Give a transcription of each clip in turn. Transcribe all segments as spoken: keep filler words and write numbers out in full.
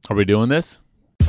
Are we doing this?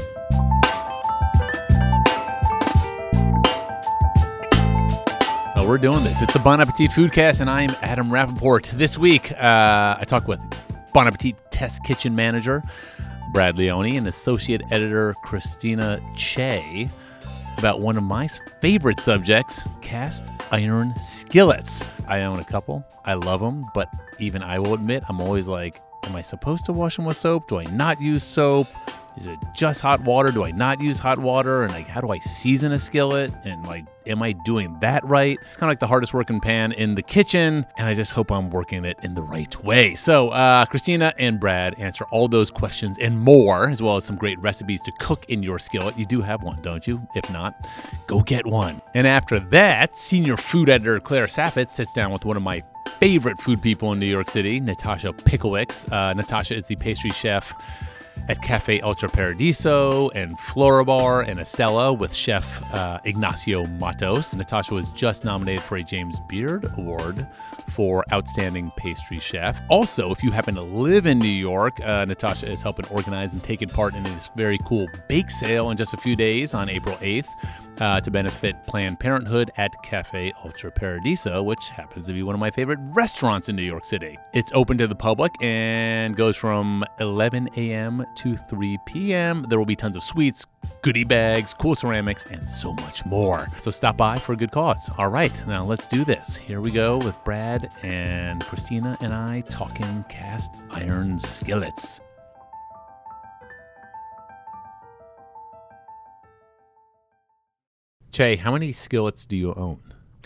Well, we're doing this. It's the Bon Appetit Foodcast, and I'm Adam Rappaport. This week, uh, I talk with Bon Appetit Test Kitchen Manager Brad Leone and Associate Editor Christina Che about one of my favorite subjects, cast iron skillets. I own a couple. I love them, but even I will admit, I'm always like, am I supposed to wash them with soap? Do I not use soap? Is it just hot water? Do I not use hot water? And like, how do I season a skillet? And like, am I doing that right? It's kind of like the hardest working pan in the kitchen, and I just hope I'm working it in the right way. So uh, Christina and Brad answer all those questions and more, as well as some great recipes to cook in your skillet. You do have one, don't you? If not, go get one. And after that, senior food editor Claire Saffett sits down with one of my favorite food people in New York City, Natasha Pickowicz. Uh, Natasha is the pastry chef at Cafe Ultra Paradiso and Florabar and Estella with chef uh, Ignacio Matos. Natasha was just nominated for a James Beard Award for Outstanding Pastry Chef. Also, if you happen to live in New York, uh, Natasha is helping organize and taking part in this very cool bake sale in just a few days on April eighth uh, to benefit Planned Parenthood at Cafe Ultra Paradiso, which happens to be one of my favorite restaurants in New York City. It's open to the public and goes from eleven a.m. to three p.m. There will be tons of sweets, goodie bags, cool ceramics, and so much more. So stop by for a good cause. All right, now let's do this. Here we go with Brad and Christina and I talking cast iron skillets. Che, how many skillets do you own?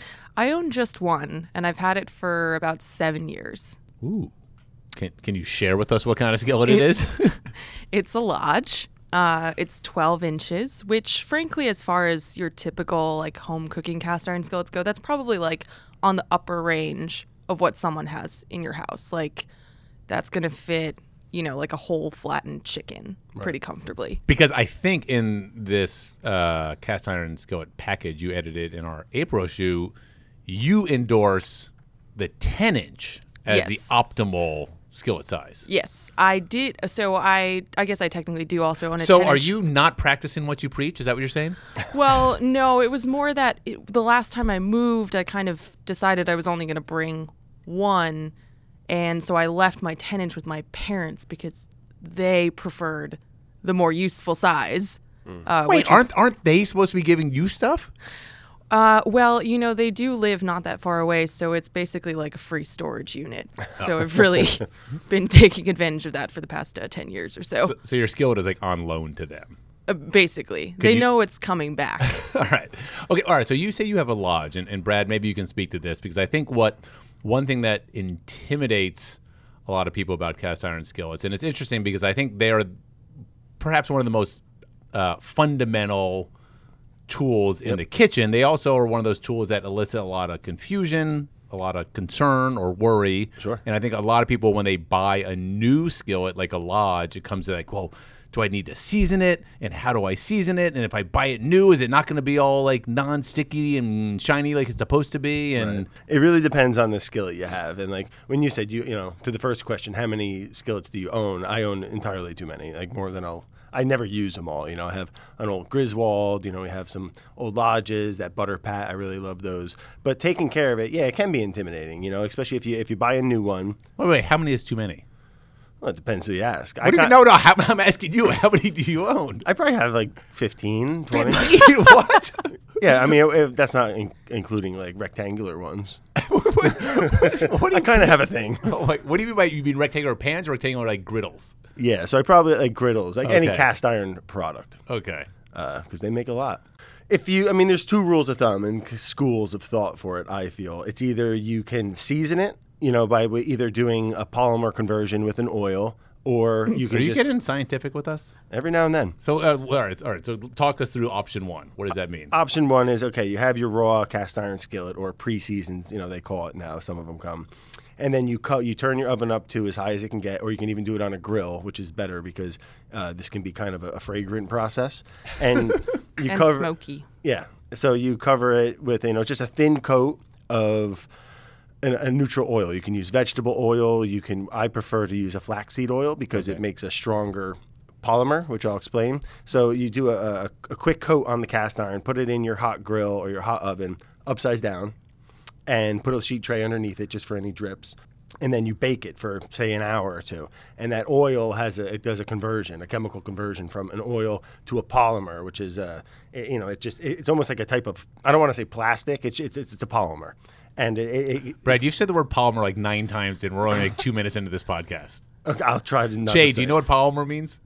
I own just one, and I've had it for about seven years. Ooh. Can can you share with us what kind of skillet it is? It's a Lodge. Uh, it's twelve inches, which frankly, as far as your typical like home cooking cast iron skillets go, that's probably like on the upper range of what someone has in your house. Like that's going to fit, you know, like a whole flattened chicken right. pretty comfortably. Because I think in this uh, cast iron skillet package you edited in our April issue, you endorse the ten inch as yes. the optimal skillet size. Yes, I did. So I I guess I technically do also own a So ten inch. Are you not practicing what you preach? Is that what you're saying? Well, no, it was more that it, the last time I moved, I kind of decided I was only going to bring one. And so I left my ten inch with my parents because they preferred the more useful size. Mm. Uh, Wait, aren't is, aren't they supposed to be giving you stuff? Uh, well, you know, they do live not that far away, so it's basically like a free storage unit. So I've really been taking advantage of that for the past uh, ten years or so. so. So your skillet is like on loan to them? Uh, basically. Could they you... know it's coming back. All right. Okay, all right, so you say you have a Lodge, and, and Brad, maybe you can speak to this, because I think what one thing that intimidates a lot of people about cast iron skillets, and it's interesting because I think they are perhaps one of the most uh, fundamental tools in yep. the kitchen. They also are one of those tools that elicit a lot of confusion, a lot of concern or worry. Sure. And I think a lot of people, when they buy a new skillet like a Lodge, it comes to like, well, do I need to season it? And how do I season it? And if I buy it new, is it not going to be all like non-sticky and shiny like it's supposed to be? And right. It really depends on the skillet you have. And like when you said, you you know, to the first question, how many skillets do you own? I own entirely too many, like more than I'll I never use them all. You know, I have an old Griswold, you know, we have some old Lodges, that Butter Pat. I really love those. But taking care of it, yeah, it can be intimidating, you know, especially if you if you buy a new one. Wait, wait, how many is too many? Well, it depends who you ask. What I do you, no, no, how, I'm asking you, how many do you own? I probably have like fifteen, twenty. What? Yeah, I mean, if that's not in- including like rectangular ones. what, what, what I kind of have a thing. Oh, wait, what do you mean by, you mean rectangular pans or rectangular like griddles? Yeah, so I probably like griddles, like okay. any cast iron product. Okay. Because uh, they make a lot. If you, I mean, there's two rules of thumb and schools of thought for it, I feel. It's either you can season it, you know, by either doing a polymer conversion with an oil, or you can Are you just... getting scientific with us? Every now and then. So, uh, all right, all right. So talk us through option one. What does that mean? Option one is, okay, you have your raw cast iron skillet, or pre-seasoned, you know, they call it now. Some of them come. And then you cut, you turn your oven up to as high as it can get, or you can even do it on a grill, which is better because uh, this can be kind of a, a fragrant process. And you and cover smoky. Yeah. So you cover it with, you know, just a thin coat of a, a neutral oil. You can use vegetable oil. You can. I prefer to use a flaxseed oil because okay. it makes a stronger polymer, which I'll explain. So you do a, a, a quick coat on the cast iron, put it in your hot grill or your hot oven, upside down, and put a sheet tray underneath it just for any drips. And then you bake it for, say, an hour or two. And that oil has a, it does a conversion, a chemical conversion from an oil to a polymer, which is, a, it, you know, it just, it's almost like a type of, I don't want to say plastic, it's it's, it's a polymer. And it, it, it, Brad, you've said the word polymer like nine times, and we're only like two minutes into this podcast. Okay, I'll try to not Shay, to do you say know what polymer means?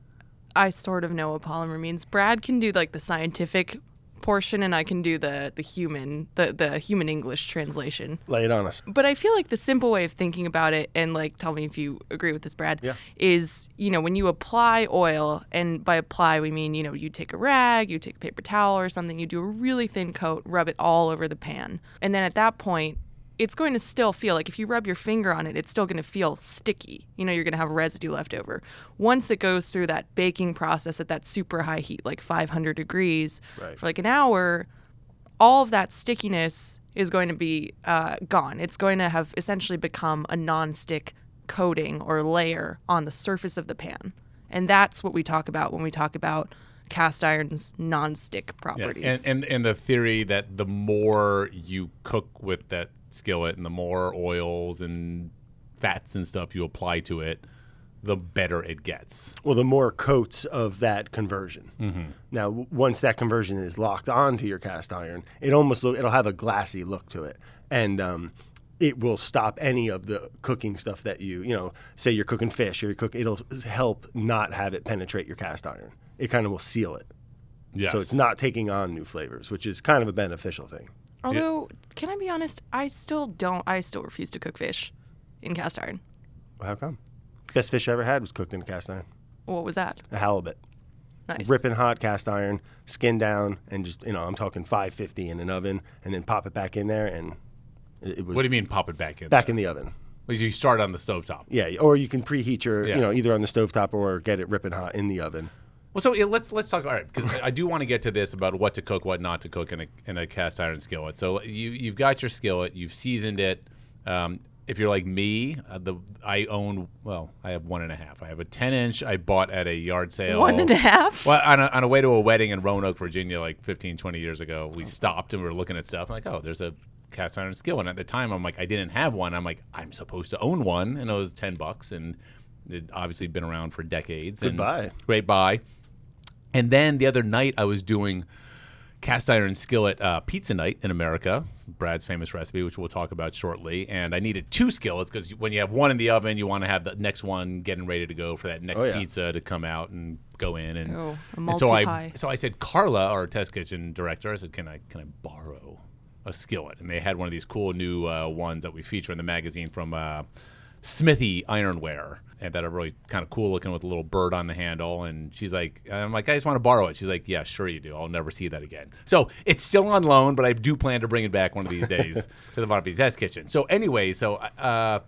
I sort of know what polymer means. Brad can do like the scientific portion, and I can do the the human the the human English translation. Lay it on us. But I feel like the simple way of thinking about it, and like tell me if you agree with this, Brad, Yeah. is, you know, when you apply oil, and by apply we mean, you know, you take a rag, you take a paper towel or something, you do a really thin coat, rub it all over the pan. And then at that point, it's going to still feel like if you rub your finger on it, it's still going to feel sticky. You know, you're going to have residue left over. Once it goes through that baking process at that super high heat, like five hundred degrees, Right. for like an hour, all of that stickiness is going to be uh, gone. It's going to have essentially become a non-stick coating or layer on the surface of the pan. And that's what we talk about when we talk about cast iron's non-stick properties. Yeah. And, and and the theory that the more you cook with that skillet and the more oils and fats and stuff you apply to it, the better it gets. Well, the more coats of that conversion. Mm-hmm. Now, w- once that conversion is locked onto your cast iron, it almost look it'll have a glassy look to it, and um, it will stop any of the cooking stuff that you you know. Say you're cooking fish or you cook, it'll help not have it penetrate your cast iron. It kind of will seal it, Yes. so it's not taking on new flavors, which is kind of a beneficial thing. Although, can I be honest? I still don't. I still refuse to cook fish in cast iron. Well, how come? Best fish I ever had was cooked in a cast iron. What was that? A halibut. Nice. Ripping hot cast iron, skin down, and just, you know, I'm talking five fifty in an oven, and then pop it back in there, and it, it was What do you mean pop it back in? back in the oven. Well, you start on the stovetop. Yeah, or you can preheat your, Yeah. you know, either on the stovetop or get it ripping hot in the oven. Well, so yeah, let's let's talk. All right, because I do want to get to this about what to cook, what not to cook in a in a cast iron skillet. So you you've got your skillet, you've seasoned it. Um, if you're like me, uh, the I own well, I have one and a half. I have a ten inch I bought at a yard sale. One and a half? Well, on a, on a way to a wedding in Roanoke, Virginia, like fifteen, twenty years ago, we stopped and we were looking at stuff. I'm like, oh, there's a cast iron skillet. And at the time, I'm like, I didn't have one. I'm like, I'm supposed to own one, and it was ten bucks, and it obviously been around for decades. Good and buy. Great buy. And then the other night, I was doing cast iron skillet uh, pizza night in America, Brad's famous recipe, which we'll talk about shortly. And I needed two skillets because when you have one in the oven, you want to have the next one getting ready to go for that next Oh, yeah. pizza to come out and go in. And, Oh, a and so I multi-pie. so I said, Carla, our test kitchen director, I said, can I can I borrow a skillet? And they had one of these cool new uh, ones that we feature in the magazine from uh, Smithy Ironware, and that are really kind of cool looking with a little bird on the handle. And she's like, I'm like, I just want to borrow it. She's like, yeah, sure you do. I'll never see that again. So it's still on loan, but I do plan to bring it back one of these days to the Bon Appetit Test Kitchen. So anyway, so uh,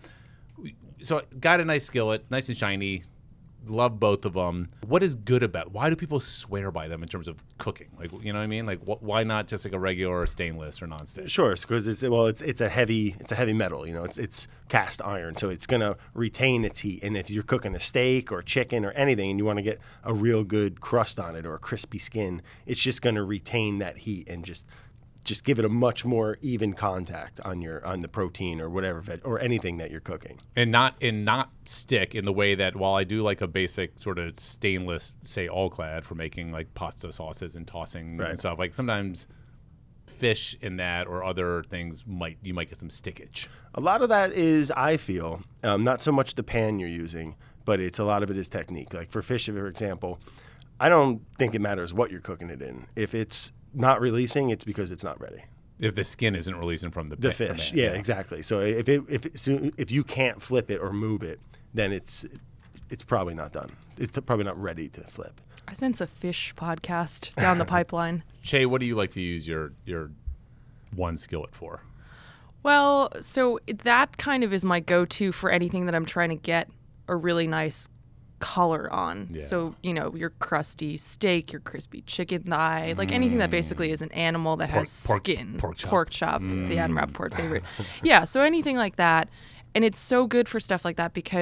so got a nice skillet, nice and shiny. Love both of them. What is good about? Why do people swear by them in terms of cooking? Like, you know what I mean? Like, wh- why not just like a regular stainless or nonstick? Sure, because it's well, it's it's a heavy it's a heavy metal. You know, it's it's cast iron, so it's gonna retain its heat. And if you're cooking a steak or chicken or anything, and you want to get a real good crust on it or a crispy skin, it's just gonna retain that heat and just just give it a much more even contact on your on the protein or whatever veg, or anything that you're cooking. And not and not stick in the way that while I do like a basic sort of stainless, say all clad for making like pasta sauces and tossing Right. and stuff, like sometimes fish in that or other things might you might get some stickage. A lot of that is, I feel, um, not so much the pan you're using, but it's a lot of it is technique. Like for fish, for example, I don't think it matters what you're cooking it in. If it's not releasing, it's because it's not ready. If the skin isn't releasing from the The pa- fish, pan, yeah, exactly. So if it, if it, so if you can't flip it or move it, then it's it's probably not done. It's probably not ready to flip. I sense a fish podcast down the pipeline. Shay, what do you like to use your your one skillet for? Well, so that kind of is my go-to for anything that I'm trying to get a really nice color on. Yeah. So, you know, your crusty steak, your crispy chicken thigh, like anything that basically is an animal that has Mm. pork- skin. pork chop. Pork chop, the Adam Rappaport favorite. Yeah, so anything like that. And it's so good for stuff like that because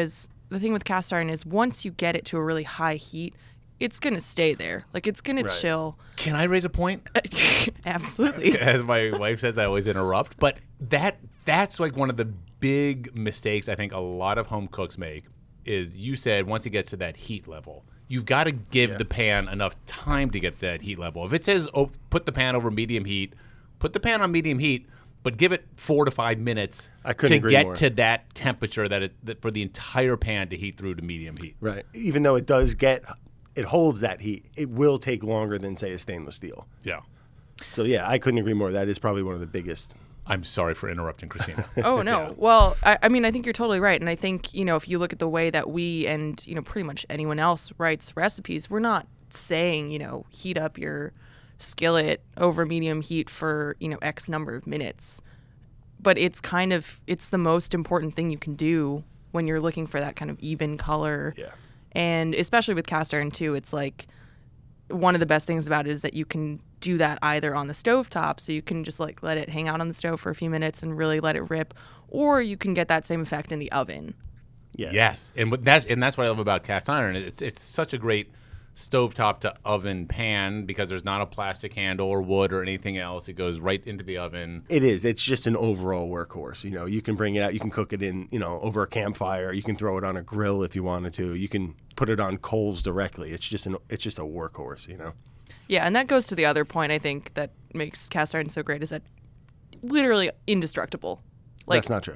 the thing with cast iron is once you get it to a really high heat, it's going to stay there. Like, it's going Right. to chill. Can I raise a point? Absolutely. As my wife says, I always interrupt. But that that's like one of the big mistakes I think a lot of home cooks make is you said once it gets to that heat level, you've got to give Yeah. the pan enough time to get that heat level. If it says, oh, put the pan over medium heat, put the pan on medium heat, but give it four to five minutes I couldn't to agree get more. to that temperature that, it, that for the entire pan to heat through to medium heat. Right. Even though it does get, it holds that heat, it will take longer than, say, a stainless steel. Yeah. So, yeah, I couldn't agree more. That is probably one of the biggest. I'm sorry for interrupting, Christina. Oh, no. Well, I, I mean, I think you're totally right. And I think, you know, if you look at the way that we and, you know, pretty much anyone else writes recipes, we're not saying, you know, heat up your skillet over medium heat for, you know, X number of minutes. But it's kind of, it's the most important thing you can do when you're looking for that kind of even color. Yeah. And especially with cast iron, too, it's like one of the best things about it is that you can do that either on the stovetop, so you can just like let it hang out on the stove for a few minutes and really let it rip, or you can get that same effect in the oven. Yeah. Yes, and what that's and that's what I love about cast iron. It's it's such a great stovetop to oven pan because there's not a plastic handle or wood or anything else. It goes right into the oven. It is. It's just an overall workhorse. You know, you can bring it out. You can cook it in, you know, over a campfire. You can throw it on a grill if you wanted to. You can put it on coals directly. It's just an. It's just a workhorse. You know. Yeah, and that goes to the other point I think that makes cast iron so great is that literally indestructible. Like, That's not true.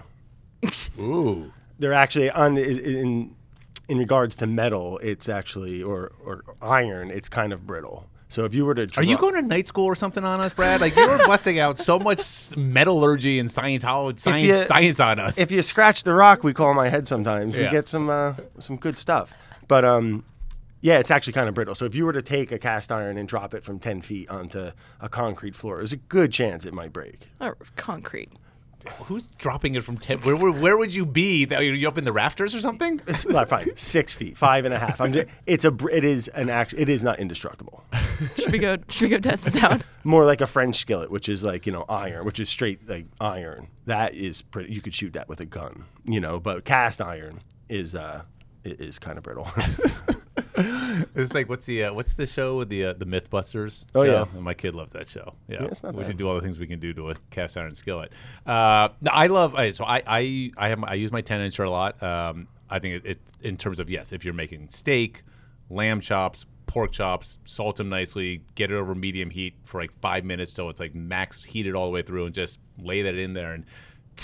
Ooh, They're actually on in in regards to metal. It's actually or or iron. It's kind of brittle. So if you were to, are dro- you going to night school or something on us, Brad? Like you were busting out so much metallurgy and Scientology science, you- science on us. If you scratch the rock, we call my head sometimes. Yeah. We get some uh, some good stuff. But um, yeah, it's actually kind of brittle. So if you were to take a cast iron and drop it from ten feet onto a concrete floor, there's a good chance it might break. oh, concrete. Who's dropping it from ten? Where, where, where would you be? Are you up in the rafters or something? It's not fine. Six feet, five and a half. I'm just, it's a. br- It is an act. It is not indestructible. Should we go? Should we go test this out? More like a French skillet, which is like you know iron, which is straight like iron. That is pretty. You could shoot that with a gun, you know. But cast iron is uh, it is kind of brittle. It's like what's the uh, what's the show with the uh, the MythBusters? Oh, show? yeah. And my kid loves that show. Yeah, Yeah, it's not we bad. should do all the things we can do to a cast iron skillet. Uh, no, I love. I- So I I I have my- I use my ten incher a lot. Um, I think it, it in terms of yes, if you're making steak, lamb chops, pork chops, salt them nicely, get it over medium heat for like five minutes so it's like max heated all the way through, and just lay that in there and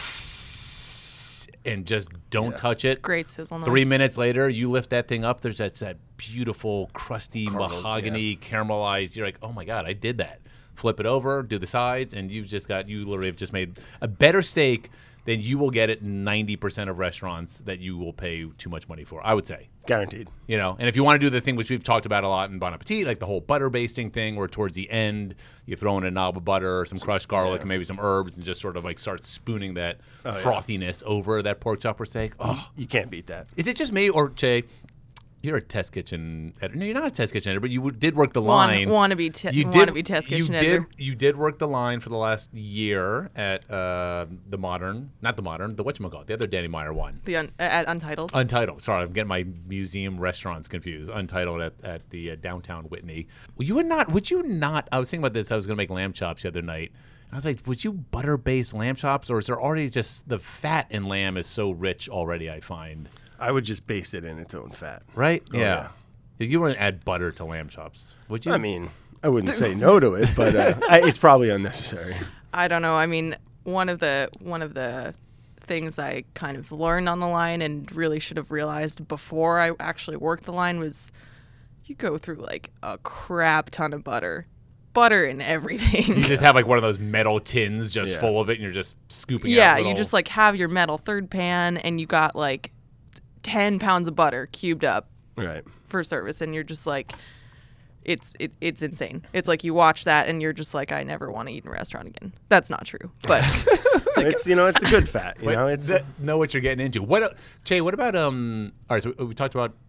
and just don't Yeah. touch it. Great sizzle noise. Three minutes later, you lift that thing up. There's that, that beautiful, crusty, Caramel, mahogany, caramelized. You're like, oh my God, I did that. Flip it over, do the sides, and you've just got, you literally have just made a better steak than you will get at ninety percent of restaurants that you will pay too much money for, I would say. Guaranteed. You know, and if you want to do the thing which we've talked about a lot in Bon Appetit, like the whole butter basting thing, where towards the end you throw in a knob of butter, some crushed garlic, Yeah. and maybe some herbs, and just sort of like start spooning that Oh, yeah. frothiness over that pork chop or steak. Oh, You can't beat that. is it just me, or Jay? You're a test kitchen editor. No, you're not a test kitchen editor, but you w- did work the Want- line. wanna be te- you wanna did, be test you kitchen did, editor. You did work the line for the last year at uh, the Modern, not the Modern, the whatchamacallit, the other Danny Meyer one. The un- at Untitled. Untitled. Sorry, I'm getting my museum restaurants confused. Untitled at, at the uh, downtown Whitney. Well, you would not. Would you not? I was thinking about this. I was going to make lamb chops the other night. I was like, would you butter base lamb chops, or is there already just the fat in lamb is so rich already? I find. I would just baste it in its own fat. Right? Oh, yeah. You wouldn't add butter to lamb chops, would you? I mean, I wouldn't say no to it, but uh, I, it's probably unnecessary. I don't know. I mean, one of the one of the things I kind of learned on the line and really should have realized before I actually worked the line was you go through like a crap ton of butter. Butter in everything. you just have like one of those metal tins just Yeah. full of it, and you're just scooping yeah, out you little- just like have your metal third pan and you got like ten pounds of butter cubed up Right. for service, and you're just like, it's it, it's insane. It's like you watch that and you're just like, I never want to eat in a restaurant again. That's not true, but It's you know it's the good fat. You But know it's that- know what you're getting into. What, uh, Jay? What about um? All right, so we talked about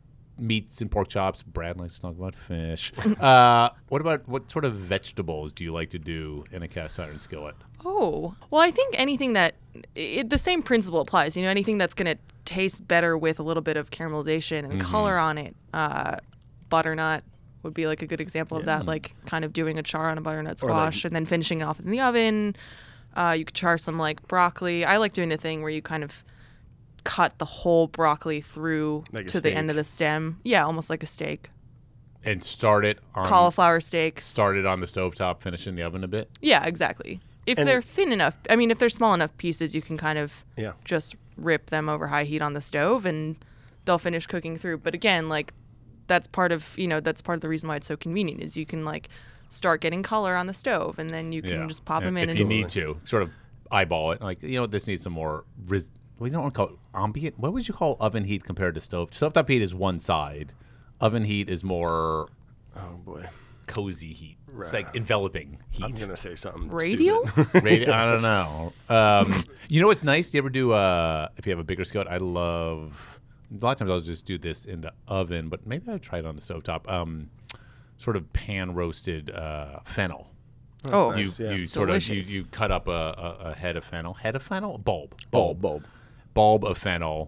meats and pork chops. Brad likes to talk about fish. uh, what about what sort of vegetables do you like to do in a cast iron skillet? Oh, well, I think anything that it, the same principle applies. You know, anything that's going to taste better with a little bit of caramelization and Mm-hmm. color on it. Uh, butternut would be like a good example of that, like kind of doing a char on a butternut Or like- squash and then finishing it off in the oven. Uh, you could char some like broccoli. I like doing the thing where you kind of cut the whole broccoli through Like a to the end steak. of the stem. Yeah, almost like a steak. And start it on Cauliflower steaks. start it on the stovetop, finish in the oven a bit. Yeah, exactly. If And- they're thin enough, I mean, if they're small enough pieces, you can kind of Yeah. just rip them over high heat on the stove and they'll finish cooking through. But again, like that's part of, you know, that's part of the reason why it's so convenient is you can like start getting color on the stove and then you can Yeah. just pop if, them in if and you need to. Sort of eyeball it. Like, you know, this needs some more. Res- well, you don't want to call it ambient. What would you call oven heat compared to stove? Stovetop heat is one side. Oven heat is more Oh boy. cozy heat. It's like enveloping heat. I'm gonna say something. radial. stupid. Radi- I don't know. Um, you know what's nice? Do you ever do, uh, if you have a bigger skillet, I love, a lot of times I'll just do this in the oven, but maybe I'll try it on the stovetop. Um, sort of pan roasted uh, fennel. Oh, nice. You, yeah. you sort of, you, Delicious. you cut up a, a, a head of fennel. Head of fennel? Bulb. bulb, bulb. Bulb of fennel.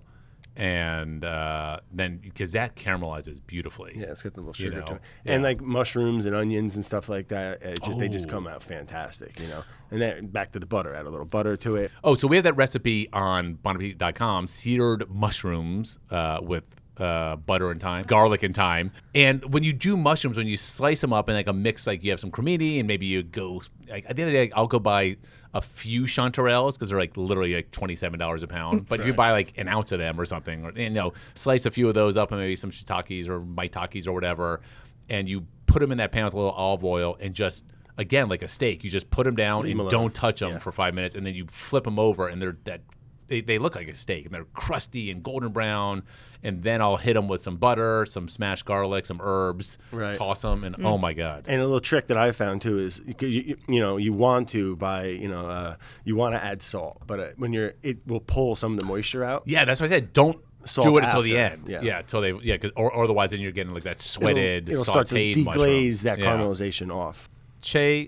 And uh, then, because that caramelizes beautifully. Yeah, it's got the little You sugar know, to it, yeah. and like mushrooms and onions and stuff like that. It just they just Oh. come out fantastic, you know. And then back to the butter, add a little butter to it. Oh, so we have that recipe on bon appetit dot com, seared mushrooms uh, with uh, butter and thyme, garlic and thyme. And when you do mushrooms, when you slice them up in like a mix, like you have some cremini and maybe you go, like at the end of the day, I'll go buy a few chanterelles because they're like literally like twenty-seven dollars a pound. But if you buy like an ounce of them or something, or, you know, slice a few of those up and maybe some shiitakes or maitakes or whatever, and you put them in that pan with a little olive oil and just, again, like a steak, you just put them down Leave 'em and alone. don't touch them Yeah. for five minutes, and then you flip them over, and they're that they, they look like a steak, and they're crusty and golden brown. And then I'll hit them with some butter, some smashed garlic, some herbs, Right. toss them, and oh my god, And a little trick that I found too is you, could- you, you know you want to buy you know uh, you want to add salt, but uh, when you're it will pull some of the moisture out. yeah, that's what I said. Don't Salt do it until the after, end. yeah. Yeah, until they yeah, 'cause, or, or otherwise then you're getting like that sweated, it'll, it'll start to sautéed deglaze mushroom. that Yeah. caramelization off. Che,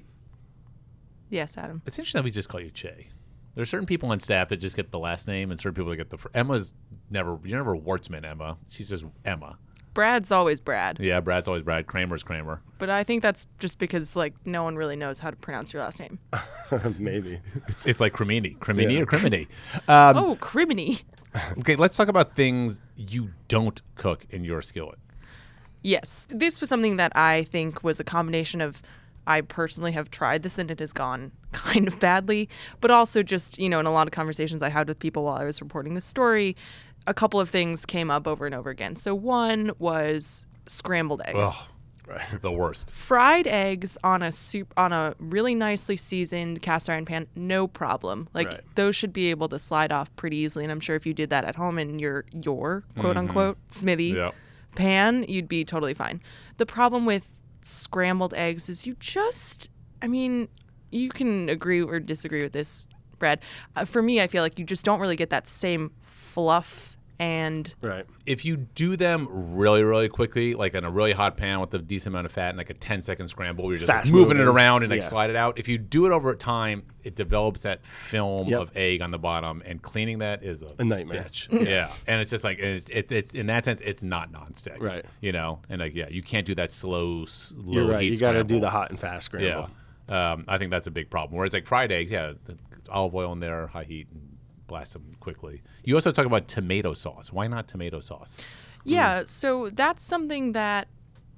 Yes, Adam. it's interesting that we just call you Che. There are certain people on staff that just get the last name, and certain people that get the. Fir- Emma's never. You're never Wartzman, Emma. She's just Emma. Brad's always Brad, Yeah, Brad's always Brad. Kramer's Kramer. but I think that's just because like no one really knows how to pronounce your last name. Maybe. It's, it's like Cremini. Cremini Yeah. or Crimini. Um, Oh, criminy. Okay, let's talk about things you don't cook in your skillet. Yes. This was something that I think was a combination of I personally have tried this and it has gone kind of badly, but also just, you know, in a lot of conversations I had with people while I was reporting this story, a couple of things came up over and over again. So one was scrambled eggs. Ugh, Right. the worst. Fried eggs on a soup on a really nicely seasoned cast iron pan, no problem. Like Right. those should be able to slide off pretty easily. And I'm sure if you did that at home in your your quote unquote smithy Yeah. pan, you'd be totally fine. The problem with scrambled eggs is you just, I mean, you can agree or disagree with this, Brad. Uh, for me, I feel like you just don't really get that same fluff and Right. If you do them really, really quickly, like in a really hot pan with a decent amount of fat and like a ten second scramble, where you're just like, Fast moving it moving. around and like Yeah. slide it out. If you do it over time, it develops that film Yep. of egg on the bottom, and cleaning that is a, A nightmare. bitch. yeah, and it's just like it's, it, it's in that sense, it's not nonstick. Right. You know, and like yeah, you can't do that slow, slow You're right. heat You got to do scramble. the hot and fast scramble. Yeah, um, I think that's a big problem. Whereas like fried eggs, yeah, the olive oil in there, high heat, and blast them quickly. You also talk about tomato sauce. Why not tomato sauce? yeah, so that's something that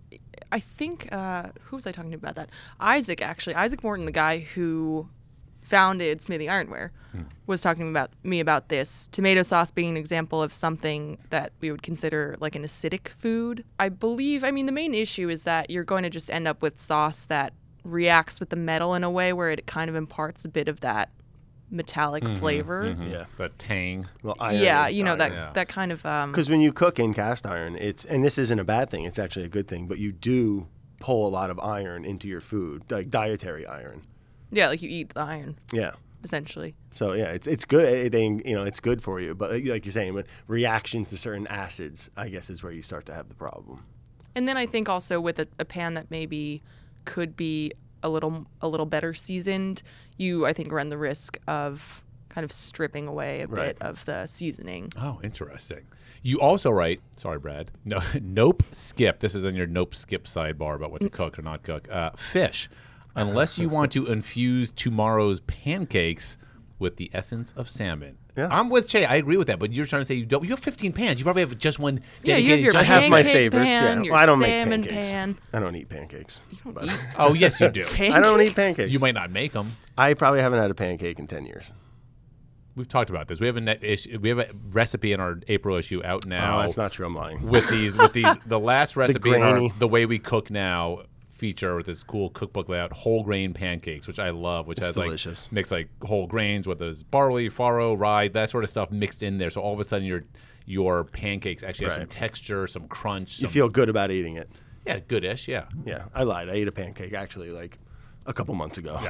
I think uh, who was I talking to about that? Isaac actually, Isaac Morton, the guy who founded Smithy Ironware, was talking about me about this tomato sauce being an example of something that we would consider like an acidic food. I believe. I mean, the main issue is that you're going to just end up with sauce that reacts with the metal in a way where it kind of imparts a bit of that metallic flavor. Yeah. The tang. Well, iron Yeah, is you know that iron. Yeah. that kind of um, Because when you cook in cast iron, it's and this isn't a bad thing. It's actually a good thing. But you do pull a lot of iron into your food, like dietary iron. yeah, like you eat the iron Yeah. essentially. So yeah, it's it's good. They, you know, it's good for you. But like you're saying, with reactions to certain acids, I guess is where you start to have the problem. And then I think also with a, a pan that maybe could be a little a little better seasoned, you I think run the risk of kind of stripping away a Right. bit of the seasoning. Oh, interesting. You also write, sorry, Brad. No, nope, skip. This is on your nope, skip sidebar about what to cook or not cook. Uh, fish, unless you want to infuse tomorrow's pancakes with the essence of salmon. Yeah. I'm with Che. I agree with that. But you're trying to say you don't. You have fifteen pans. You probably have just one Yeah, dedicated. you have your just I have my pancake favorites. pan, yeah, your well, I don't salmon make pancakes. pan. I don't eat pancakes. but eat Oh, yes, you do. I don't eat pancakes. You might not make them. I probably haven't had a pancake in ten years. We've talked about this. We have a net issue. We have a recipe in our April issue out now. Oh, that's not true. I'm lying. with these with these the last recipe in our, grainy. the way we cook now feature with this cool cookbook layout, whole grain pancakes, which I love, which It's has delicious. like mixed like whole grains, whether it's barley, farro, rye, that sort of stuff mixed in there. So all of a sudden your your pancakes actually have some Right. texture, some crunch. You Some, feel good about eating it. yeah, goodish, yeah. Yeah, I lied. I ate a pancake actually like a couple months ago.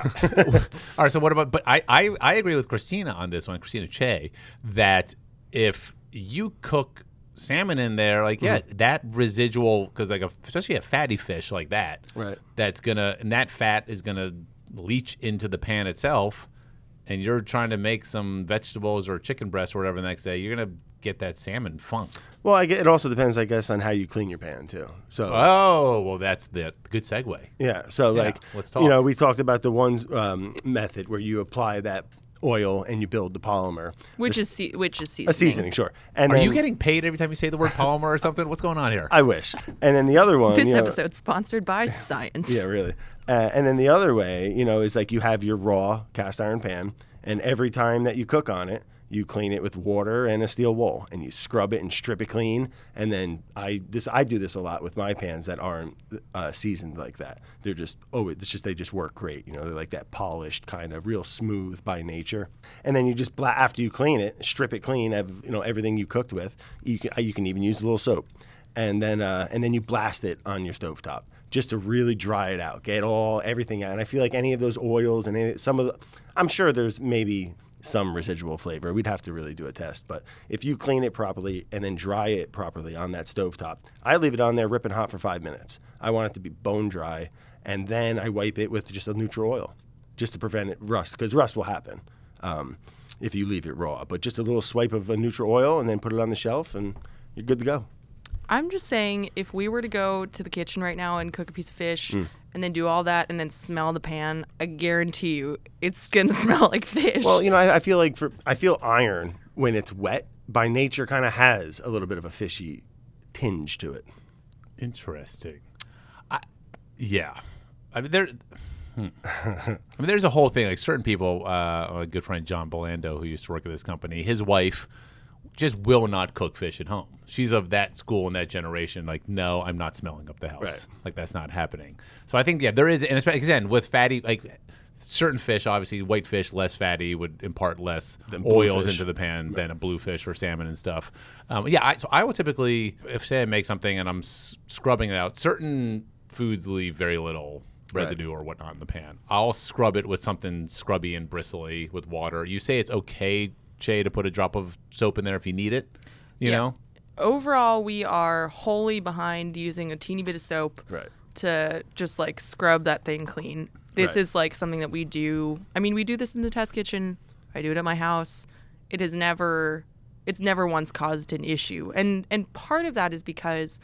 All right, so what about? But I, I I agree with Christina on this one, Christina Che, that if you cook salmon in there, like yeah, Mm-hmm. that residual, because like a, especially a fatty fish like that, Right. That's gonna and that fat is gonna leach into the pan itself, and you're trying to make some vegetables or chicken breast or whatever the next day, you're gonna get that salmon funk. Well, I get, it also depends, I guess, on how you clean your pan too. So Oh, well, that's the good segue. yeah, so Yeah, like let's you know, talk. we talked about the one um, method where you apply that oil and you build the polymer, Which The is se- which is seasoning. a seasoning, sure. And Are then, you getting paid every time you say the word polymer or something? What's going on here? I wish. And then the other one, This you know, episode sponsored by Science. yeah, really. Uh, and then the other way, you know, is like you have your raw cast iron pan, and every time that you cook on it, you clean it with water and a steel wool, and you scrub it and strip it clean. And then I this I do this a lot with my pans that aren't uh, seasoned like that. They're just oh, it's just they just work great. You know, they're like that polished kind of real smooth by nature. And then you just bla- after you clean it, strip it clean. Have you know everything you cooked with. You can you can even use a little soap, and then uh, and then you blast it on your stovetop just to really dry it out, get all everything out. And I feel like any of those oils and any, some of the, I'm sure there's maybe some residual flavor. We'd have to really do a test. But if you clean it properly and then dry it properly on that stovetop, I leave it on there ripping hot for five minutes. I want it to be bone dry, and then I wipe it with just a neutral oil just to prevent it rust, because rust will happen um, if you leave it raw. But just a little swipe of a neutral oil and then put it on the shelf, and you're good to go. I'm just saying, if we were to go to the kitchen right now and cook a piece of fish Mm. and then do all that and then smell the pan, I guarantee you it's going to smell like fish. Well, you know, I, I feel like for I feel iron when it's wet by nature kind of has a little bit of a fishy tinge to it. Interesting. I, yeah. I mean, there. hmm. I mean, there's a whole thing. Like certain people, uh, a good friend John Bolando, who used to work at this company, his wife just will not cook fish at home. She's of that school and that generation. Like, no, I'm not smelling up the house. Right. Like, that's not happening. So I think, yeah, there is, and especially again with fatty, like certain fish, obviously white fish, less fatty, would impart less Than oils bluefish. into the pan than a bluefish or salmon and stuff. Um, yeah, I, so I will typically, if say I make something and I'm s- scrubbing it out, certain foods leave very little residue or whatnot in the pan. I'll scrub it with something scrubby and bristly with water. You say it's okay, Che, to put a drop of soap in there if you need it, you Yeah. know? Overall, we are wholly behind using a teeny bit of soap Right. to just like scrub that thing clean. This Right. is like something that we do. I mean, we do this in the test kitchen. I do it at my house. It has never, it's never once caused an issue. And and part of that is because,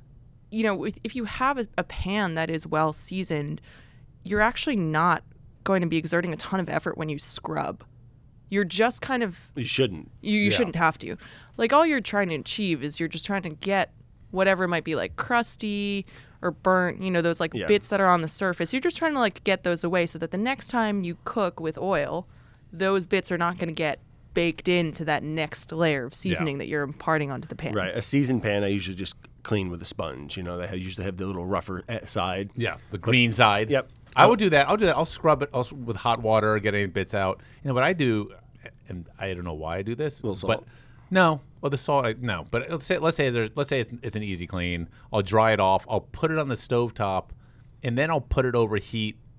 you know, if, if you have a, a pan that is well seasoned, you're actually not going to be exerting a ton of effort when you scrub. You're just kind of You shouldn't. you, you Yeah. shouldn't have to. Like, all you're trying to achieve is you're just trying to get whatever might be like crusty or burnt, you know, those like Yeah. bits that are on the surface. You're just trying to like get those away so that the next time you cook with oil, those bits are not going to get baked into that next layer of seasoning that you're imparting onto the pan. Right. A seasoned pan, I usually just clean with a sponge. You know, they have, usually have the little rougher eh, side. Yeah, the green side. Yep. I will do that. I'll do that. I'll scrub it also with hot water, get any bits out. You know what I do, and I don't know why I do this. Little But salt? no, well the salt, I, no. But let's say let's say there's let's say it's, it's an easy clean. I'll dry it off. I'll put it on the stovetop, and then I'll put it over heat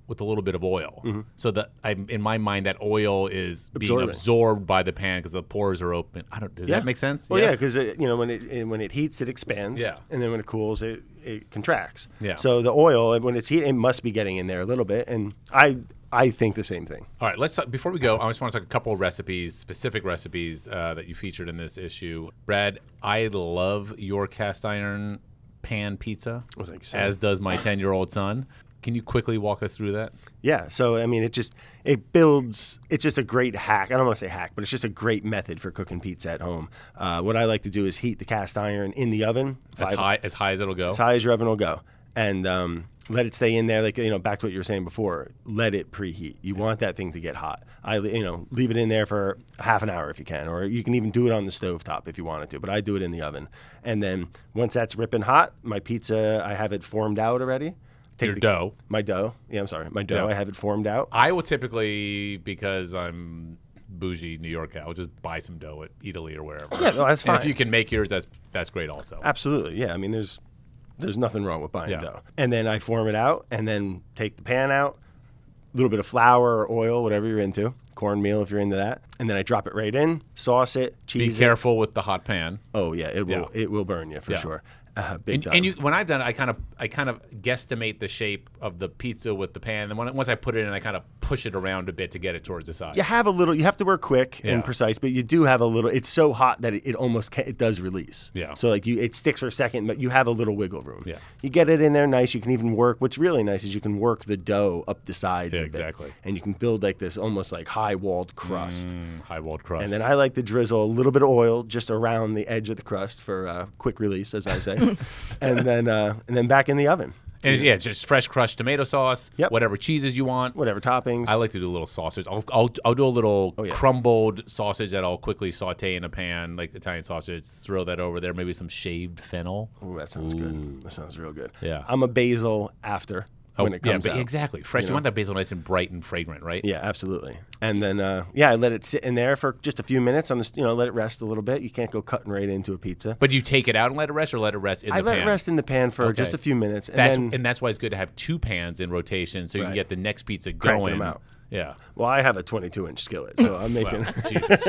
with a little bit of oil. Mm-hmm. So that I, in my mind, that oil is being Absorbing. absorbed by the pan because the pores are open. I don't. Does Yeah. that make sense? Well, Yes? yeah, because you know when it it- when it heats, it expands. Yeah. And then when it cools, it it contracts. Yeah. So the oil, when it's heat, it must be getting in there a little bit, and I I think the same thing. All right, let's talk, before we go, I just want to talk a couple of recipes, specific recipes uh, that you featured in this issue. Brad, I love your cast iron pan pizza, Well, thank you, sir. as does my ten-year-old son. Can you quickly walk us through that? Yeah. So I mean, it just it builds. It's just a great hack. I don't want to say hack, but it's just a great method for cooking pizza at home. Uh, what I like to do is heat the cast iron in the oven, As five- high as high as it'll go. as high as your oven will go, and um, let it stay in there. Like you know, back to what you were saying before. Let it preheat. You want that thing to get hot. I you know leave it in there for half an hour if you can, or you can even do it on the stovetop if you wanted to. But I do it in the oven, and then once that's ripping hot, my pizza I have it formed out already. Take Your the- dough. My dough. Yeah, I'm sorry. My dough. Yeah. I have it formed out. I will typically, because I'm bougie New York, I'll just buy some dough at Italy or wherever. Yeah, no, that's And if fine. you can make yours, that's that's great also. Absolutely. Yeah. I mean, there's there's nothing wrong with buying Yeah. dough. And then I form it out, and then take the pan out, a little bit of flour or oil, whatever you're into, cornmeal if you're into that, and then I drop it right in, sauce it, Be cheese it. careful with the hot pan. Oh yeah, it will Yeah. it will burn you for Yeah. sure. Uh, big And, time. and you, when I've done it, I kind of, I kind of guesstimate the shape of the pizza with the pan. And when, once I put it in, I kind of push it around a bit to get it towards the side. you have a little. You have to work quick Yeah. and precise, but you do have a little. It's so hot that it, it almost can, it does release. Yeah. So like you, it sticks for a second, but you have a little wiggle room. Yeah. You get it in there nice. You can even work. What's really nice is you can work the dough up the sides. Yeah, of it, exactly. and you can build like this almost like high walled crust. Mm, high walled crust. And then I like to drizzle a little bit of oil just around the edge of the crust for uh, quick release, as I say, and then uh, and then back in the oven. And yeah, just fresh crushed tomato sauce, Yep. whatever cheeses you want. Whatever toppings. I like to do a little sausage. I'll, I'll, I'll do a little Oh, yeah. crumbled sausage that I'll quickly saute in a pan, like Italian sausage. Throw that over there. Maybe some shaved fennel. Ooh, that sounds good. That sounds real good. Yeah. I'm a basil after when it yeah, comes but out. exactly. Fresh. You, know? want that basil nice and bright and fragrant, right? Yeah, absolutely. And then uh, yeah, I let it sit in there for just a few minutes on this. You know, let it rest a little bit. You can't go cutting right into a pizza. But you take it out and let it rest, or let it rest in I the let pan? it rest in the pan for Okay. just a few minutes, and That's then and that's why it's good to have two pans in rotation, so you can Right. get the next pizza Cranking going. them out. Yeah. well, I have a twenty-two inch skillet, so I'm making. Wow. Jesus.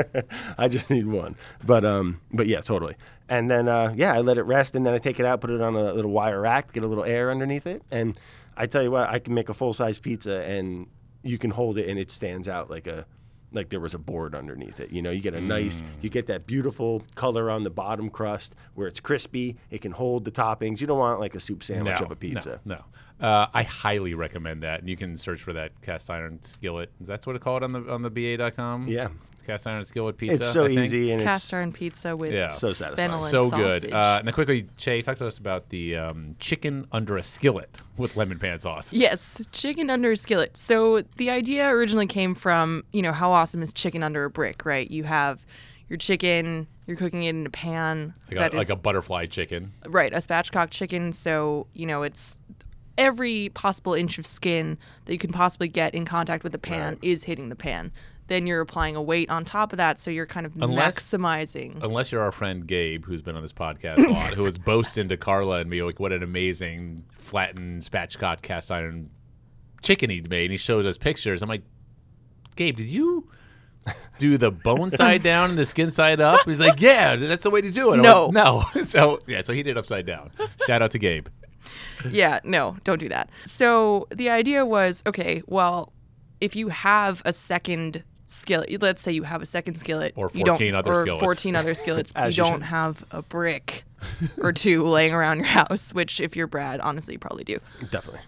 I just need one. But um, but yeah, totally. And then uh, yeah, I let it rest, and then I take it out, put it on a little wire rack, get a little air underneath it, and I tell you what, I can make a full size pizza, and you can hold it, and it stands out like a like there was a board underneath it. You know, you get a nice, you get that beautiful color on the bottom crust where it's crispy. It can hold the toppings. You don't want like a soup sandwich no, of a pizza. No. no. Uh, I highly recommend that, and you can search for that cast iron skillet. Is that what it called on the on the B A dot com? Yeah, Cast iron skillet pizza. it's so I think. easy, and Cast it's iron pizza with Yeah. so satisfying. fennel and So sausage. good. Uh, and then quickly, Che, talk to us about the um, chicken under a skillet with lemon pan sauce. Yes, chicken under a skillet. So the idea originally came from, you know, how awesome is chicken under a brick, right? You have your chicken, you're cooking it in a pan. Like, that a, like is- a butterfly chicken. Right, a spatchcock chicken. So, you know, it's every possible inch of skin that you can possibly get in contact with the pan is hitting the pan. Then you're applying a weight on top of that, so you're kind of Unless- maximizing. Unless you're our friend Gabe, who's been on this podcast a lot, who was boasting to Carla and me like what an amazing flattened spatchcock cast iron chicken he'd made, and he shows us pictures. I'm like, Gabe, did you do the bone side down and the skin side up? He's like, yeah, that's the way to do it. I'm No. like, no. So yeah, so he did upside down. Shout out to Gabe. Yeah, no, don't do that. So the idea was, okay, well, if you have a second skillet, let's say you have a second skillet, Or you don't- fourteen other or skillets. fourteen other skillets, you As you don't should. have a brick or two laying around your house, which if you're Brad, honestly, you probably do. definitely.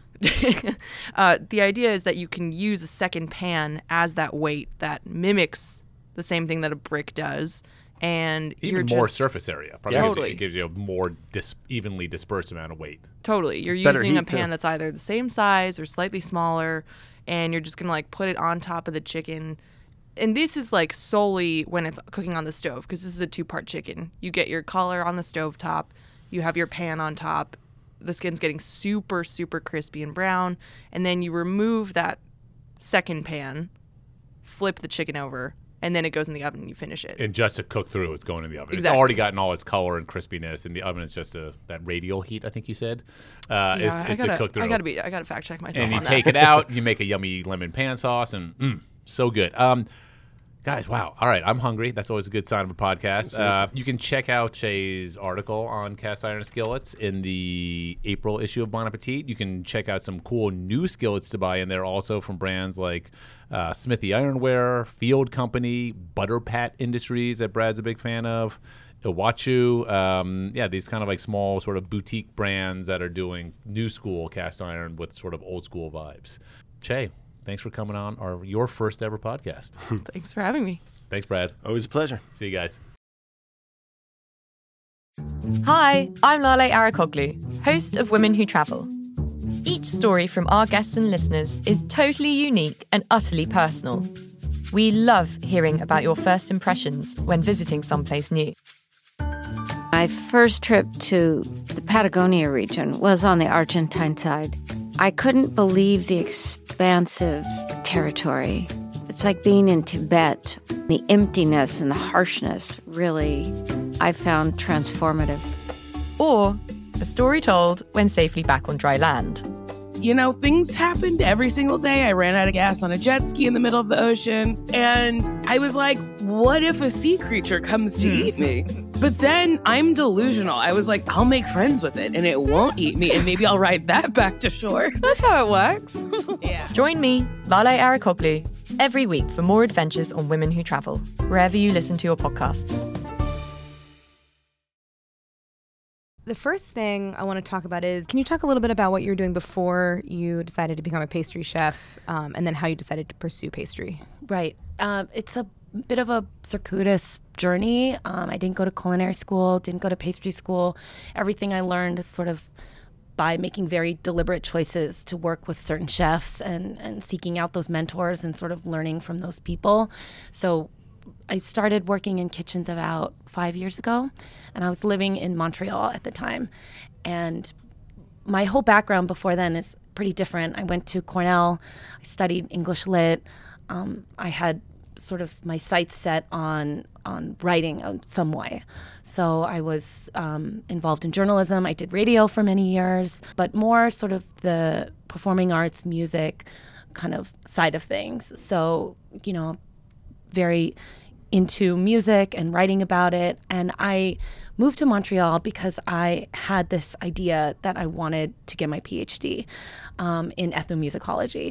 uh, the idea is that you can use a second pan as that weight that mimics the same thing that a brick does, and you're Even more just surface area. Probably Totally. It gives you a more dis- evenly dispersed amount of weight. totally you're Better using a heat, too. pan that's either the same size or slightly smaller, and you're just gonna like put it on top of the chicken. And this is like solely when it's cooking on the stove, because this is a two-part chicken. You get your color on the stove top, you have your pan on top, the skin's getting super super crispy and brown, and then you remove that second pan, flip the chicken over, and then it goes in the oven and you finish it. And just to cook through, it's going in the oven. Exactly. It's already gotten all its color and crispiness, and the oven is just a that radial heat, I think you said. Uh, yeah, is, I is gotta, to cook through. I gotta be, I gotta fact check myself. And you on take that. it out, you make a yummy lemon pan sauce, and mm, so good. Um, guys, wow. All right, I'm hungry. That's always a good sign of a podcast. Uh, you can check out Shay's article on cast iron skillets in the April issue of Bon Appetit. You can check out some cool new skillets to buy in there also from brands like uh, Smithy Ironware, Field Company, Butter Pat Industries that Brad's a big fan of, Iwachu. Um, yeah, these kind of like small sort of boutique brands that are doing new school cast iron with sort of old school vibes. Shay, thanks for coming on our your first ever podcast. Thanks for having me. Thanks, Brad. Always a pleasure. See you guys. Hi, I'm Lale Arakoglu, host of Women Who Travel. Each story from our guests and listeners is totally unique and utterly personal. We love hearing about your first impressions when visiting someplace new. My first trip to the Patagonia region was on the Argentine side. I couldn't believe the expansive territory. It's like being in Tibet. The emptiness and the harshness really, I found transformative. Or a story told when safely back on dry land. You know, things happened every single day. I ran out of gas on a jet ski in the middle of the ocean. And I was like, what if a sea creature comes to eat me? But then I'm delusional. I was like, I'll make friends with it and it won't eat me. And maybe I'll ride that back to shore. That's how it works. Yeah. Join me, Lale Arakoglu, every week for more adventures on Women Who Travel, wherever you listen to your podcasts. The first thing I want to talk about is, can you talk a little bit about what you were doing before you decided to become a pastry chef, um, and then how you decided to pursue pastry? Right. Uh, it's a bit of a circuitous journey. Um, I didn't go to culinary school, didn't go to pastry school. Everything I learned is sort of by making very deliberate choices to work with certain chefs and, and seeking out those mentors and sort of learning from those people. So I started working in kitchens about five years ago, and I was living in Montreal at the time. And my whole background before then is pretty different. I went to Cornell. I studied English Lit. Um, I had sort of my sights set on on writing in some way. So I was um, involved in journalism. I did radio for many years, but more sort of the performing arts, music kind of side of things. So, you know, very into music and writing about it. And I moved to Montreal because I had this idea that I wanted to get my PhD um, in ethnomusicology.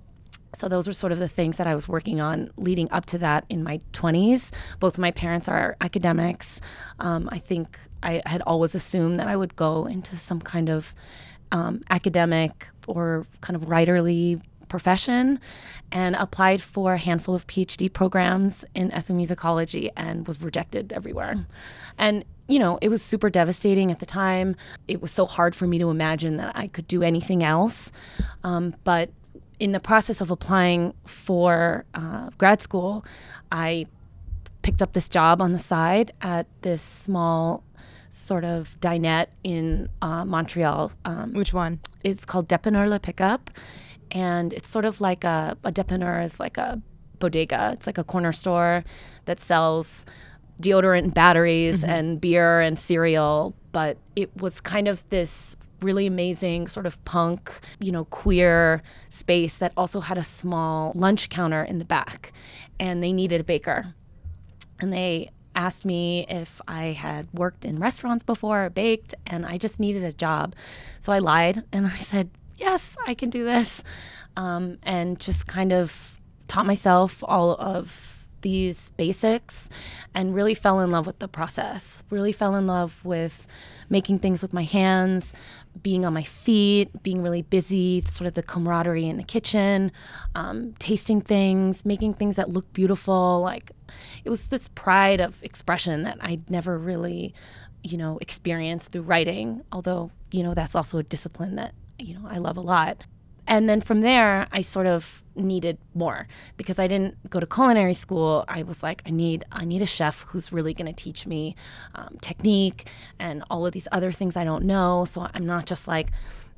So those were sort of the things that I was working on leading up to that in my twenties. Both of my parents are academics. Um, I think I had always assumed that I would go into some kind of um, academic or kind of writerly profession, and applied for a handful of PhD programs in ethnomusicology and was rejected everywhere. And, you know, it was super devastating at the time. It was so hard for me to imagine that I could do anything else. Um, but in the process of applying for uh, grad school, I picked up this job on the side at this small sort of dinette in uh, Montreal. Um, Which one? It's called Dépanneur Le Pickup. And it's sort of like a, a dépanneur is like a bodega. It's like a corner store that sells deodorant and batteries mm-hmm. and beer and cereal. But it was kind of this really amazing sort of punk, you know, queer space that also had a small lunch counter in the back. And they needed a baker. And they asked me if I had worked in restaurants before or baked, and I just needed a job. So I lied and I said, yes, I can do this. Um, and just kind of taught myself all of these basics and really fell in love with the process, really fell in love with making things with my hands, being on my feet, being really busy, sort of the camaraderie in the kitchen, um, tasting things, making things that look beautiful. Like, it was this pride of expression that I'd never really, you know, experienced through writing, although, you know, that's also a discipline that, you know, I love a lot. And then from there, I sort of needed more because I didn't go to culinary school. I was like, I need I need a chef who's really going to teach me um, technique and all of these other things I don't know. So I'm not just like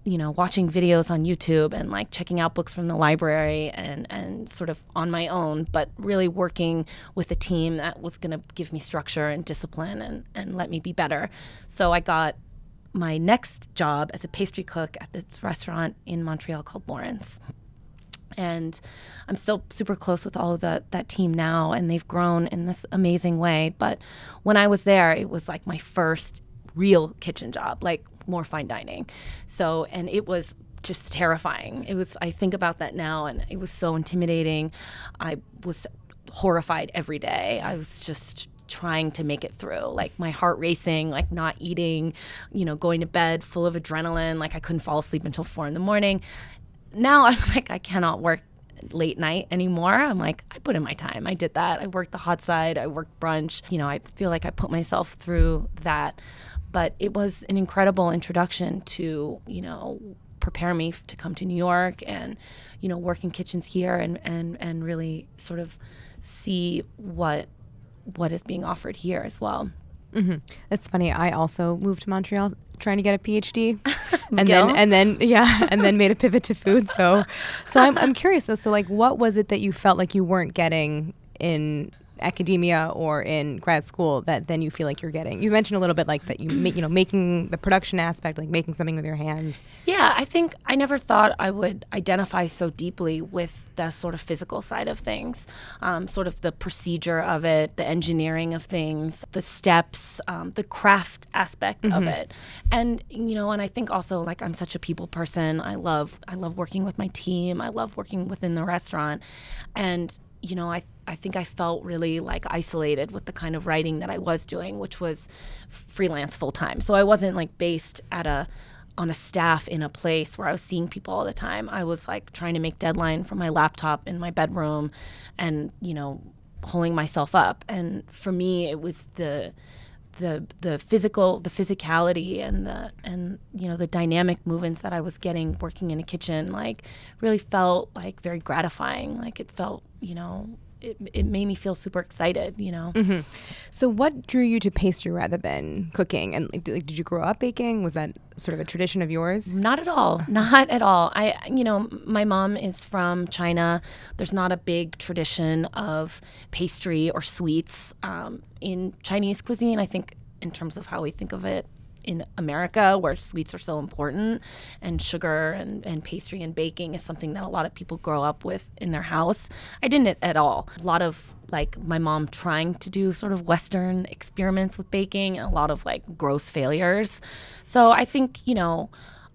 you know, watching videos on YouTube and like checking out books from the library and, and sort of on my own, but really working with a team that was going to give me structure and discipline and, and let me be better. So I got my next job as a pastry cook at this restaurant in Montreal called Lawrence. And I'm still super close with all of the, that team now, and they've grown in this amazing way. But when I was there, it was like my first real kitchen job, like more fine dining. So, and it was just terrifying. It was, I think about that now, and it was so intimidating. I was horrified every day. I was just trying to make it through, like my heart racing, like not eating, you know, going to bed full of adrenaline, like I couldn't fall asleep until four in the morning. Now I'm like, I cannot work late night anymore. I'm like, I put in my time. I did that. I worked the hot side. I worked brunch. You know, I feel like I put myself through that. But it was an incredible introduction to, you know, prepare me f- to come to New York and, you know, work in kitchens here and, and, and really sort of see what what is being offered here as well. Mm-hmm. That's funny. I also moved to Montreal trying to get a PhD, and Gil? then and then yeah, and then made a pivot to food. So, so I'm I'm curious. So, so like, what was it that you felt like you weren't getting in academia or in grad school that then you feel like you're getting? You mentioned a little bit like that you make, you know, making the production aspect, like making something with your hands. Yeah, I think I never thought I would identify so deeply with the sort of physical side of things, um, sort of the procedure of it, the engineering of things, the steps, um, the craft aspect mm-hmm. of it. And, you know, and I think also like I'm such a people person. I love, I love working with my team. I love working within the restaurant. And, you know, I, I think I felt really like isolated with the kind of writing that I was doing, which was freelance full time. So I wasn't like based at a on a staff in a place where I was seeing people all the time. I was like trying to make deadline from my laptop in my bedroom and, you know, pulling myself up. And for me, it was the the the physical, the physicality and the and you know the dynamic movements that I was getting working in a kitchen, like really felt like very gratifying. Like it felt, you know, it it made me feel super excited, you know. Mm-hmm. So what drew you to pastry rather than cooking? And like, did, did you grow up baking? Was that sort of a tradition of yours? Not at all. Not at all. I, you know, my mom is from China. There's not a big tradition of pastry or sweets um, in Chinese cuisine. I think in terms of how we think of it in America, where sweets are so important, and sugar and, and pastry and baking is something that a lot of people grow up with in their house. I didn't at all. A lot of like my mom trying to do sort of Western experiments with baking, a lot of like gross failures. So I think, you know,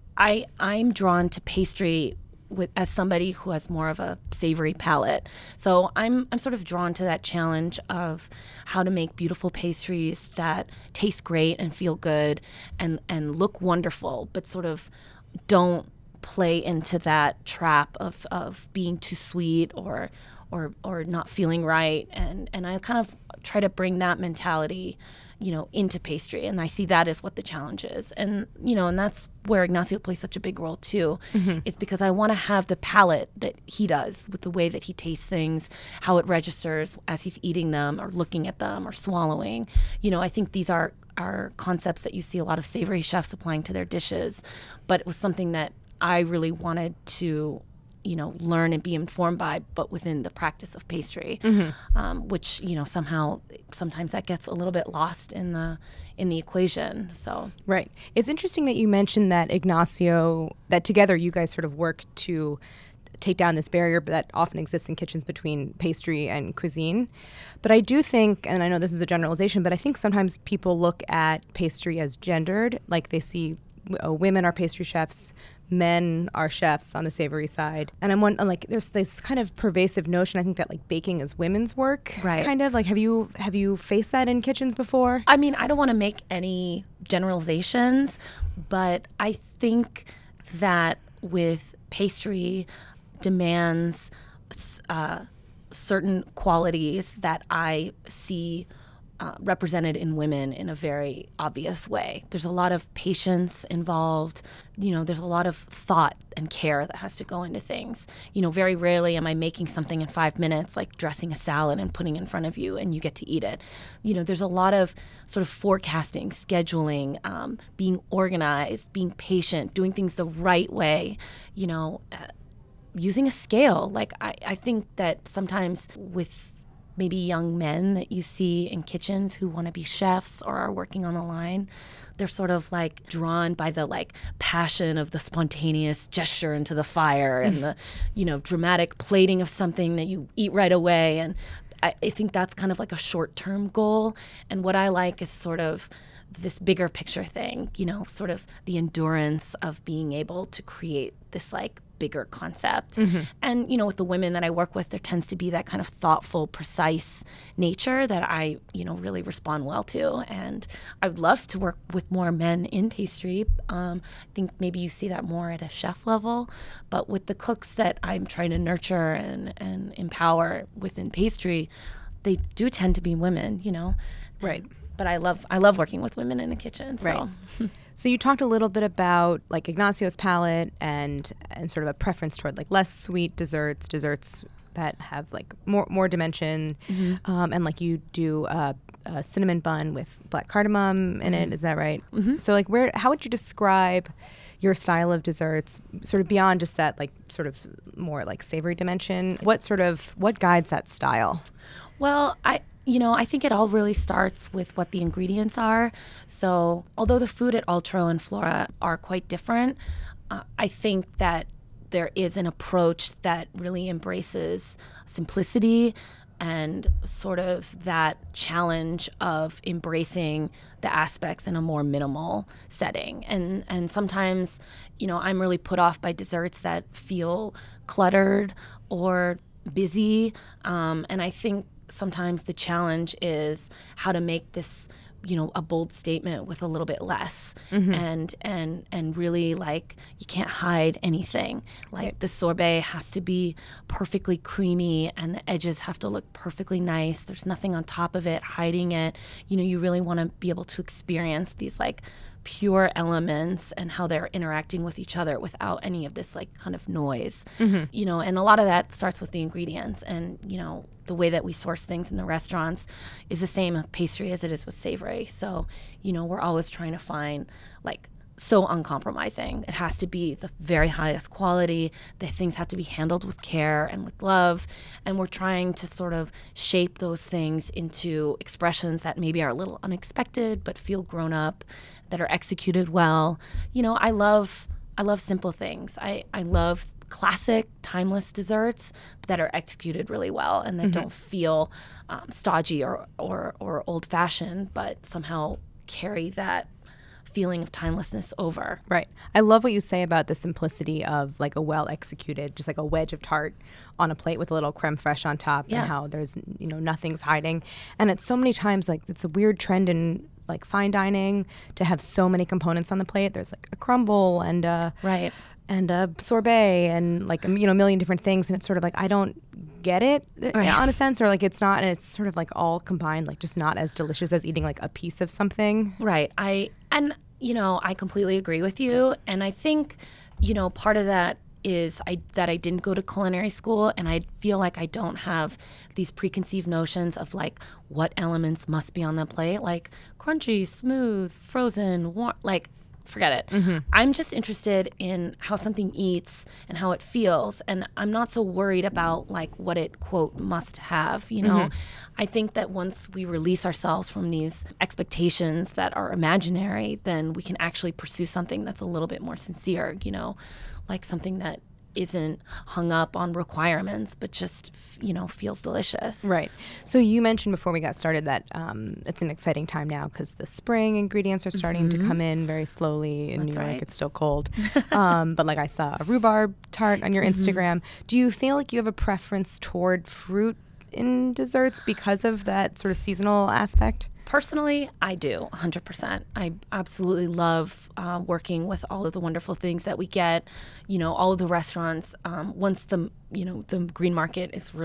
I I'm drawn to pastry with as somebody who has more of a savory palate. So I'm I'm sort of drawn to that challenge of how to make beautiful pastries that taste great and feel good and, and look wonderful, but sort of don't play into that trap of, of being too sweet or or or not feeling right. And, and I kind of try to bring that mentality, you know, into pastry. And I see that as what the challenge is. And, you know, and that's where Ignacio plays such a big role too, mm-hmm. is because I want to have the palate that he does with the way that he tastes things, how it registers as he's eating them or looking at them or swallowing. You know, I think these are, are concepts that you see a lot of savory chefs applying to their dishes, but it was something that I really wanted to, you know, learn and be informed by, but within the practice of pastry, mm-hmm. um, which, you know, somehow, sometimes that gets a little bit lost in the in the equation. So right. It's interesting that you mentioned that Ignacio, that together you guys sort of work to take down this barrier that often exists in kitchens between pastry and cuisine. But I do think, and I know this is a generalization, but I think sometimes people look at pastry as gendered, like they see uh, women are pastry chefs, men are chefs on the savory side. And I'm one, like, there's this kind of pervasive notion, I think, that like baking is women's work. Right. Kind of like, have you have you faced that in kitchens before? I mean, I don't want to make any generalizations, but I think that with pastry demands uh, certain qualities that I see uh, represented in women in a very obvious way. There's a lot of patience involved. You know, there's a lot of thought and care that has to go into things. You know, very rarely am I making something in five minutes, like dressing a salad and putting it in front of you and you get to eat it. You know, there's a lot of sort of forecasting, scheduling, um, being organized, being patient, doing things the right way, you know, uh, using a scale. Like I, I think that sometimes with maybe young men that you see in kitchens who want to be chefs or are working on the line, they're sort of like drawn by the like passion of the spontaneous gesture into the fire and the, you know, dramatic plating of something that you eat right away. And I, I think that's kind of like a short-term goal. And what I like is sort of this bigger picture thing, you know, sort of the endurance of being able to create this like bigger concept. Mm-hmm. And, you know, with the women that I work with, there tends to be that kind of thoughtful, precise nature that I, you know, really respond well to. And I would love to work with more men in pastry. Um, I think maybe you see that more at a chef level, but with the cooks that I'm trying to nurture and, and empower within pastry, they do tend to be women, you know. Right. And, but I love I love working with women in the kitchen. So. Right. So you talked a little bit about like Ignacio's palate and and sort of a preference toward like less sweet desserts, desserts that have like more more dimension, mm-hmm. um, and like you do a, a cinnamon bun with black cardamom in mm-hmm. it. Is that right? Mm-hmm. So like where how would you describe your style of desserts, sort of beyond just that like sort of more like savory dimension? What sort of what guides that style? Well, I. You know, I think it all really starts with what the ingredients are. So although the food at Altro and Flora are quite different, uh, I think that there is an approach that really embraces simplicity and sort of that challenge of embracing the aspects in a more minimal setting. And and sometimes, you know, I'm really put off by desserts that feel cluttered or busy. Um, and I think sometimes the challenge is how to make this, you know, a bold statement with a little bit less, mm-hmm. and and and really like you can't hide anything. Like right. the sorbet has to be perfectly creamy, and the edges have to look perfectly nice. There's nothing on top of it hiding it. You know, you really want to be able to experience these like pure elements and how they're interacting with each other without any of this like kind of noise. Mm-hmm. You know, and a lot of that starts with the ingredients, and you know, the way that we source things in the restaurants is the same with pastry as it is with savory. So, you know, we're always trying to find like so uncompromising. It has to be the very highest quality. The things have to be handled with care and with love. And we're trying to sort of shape those things into expressions that maybe are a little unexpected but feel grown up, that are executed well. You know, I love I love simple things. I, I love classic, timeless desserts that are executed really well and that mm-hmm. don't feel um, stodgy or, or, or old-fashioned, but somehow carry that feeling of timelessness over. Right. I love what you say about the simplicity of like a well-executed, just like a wedge of tart on a plate with a little creme fraiche on top, yeah. and how there's, you know, nothing's hiding. And it's so many times like it's a weird trend in like fine dining to have so many components on the plate. There's like a crumble and a, right. and a sorbet and like, you know, a million different things. And it's sort of like, I don't get it right. on a sense, or like it's not, and it's sort of like all combined, like just not as delicious as eating like a piece of something. Right. I, and you know, I completely agree with you. And I think, you know, part of that is I that I didn't go to culinary school, and I feel like I don't have these preconceived notions of like what elements must be on the plate, like crunchy, smooth, frozen, warm, like forget it. Mm-hmm. I'm just interested in how something eats and how it feels, and I'm not so worried about like what it quote must have, you know. Mm-hmm. I think that once we release ourselves from these expectations that are imaginary, then we can actually pursue something that's a little bit more sincere, you know, like something that isn't hung up on requirements, but just, you know, feels delicious. Right. So you mentioned before we got started that um, it's an exciting time now because the spring ingredients are starting mm-hmm. to come in very slowly. In That's New York, right. it's still cold. um, but like I saw a rhubarb tart on your mm-hmm. Instagram. Do you feel like you have a preference toward fruit in desserts because of that sort of seasonal aspect? Personally, I do, one hundred percent. I absolutely love uh, working with all of the wonderful things that we get. You know, all of the restaurants, um, once the, you know, the green market is really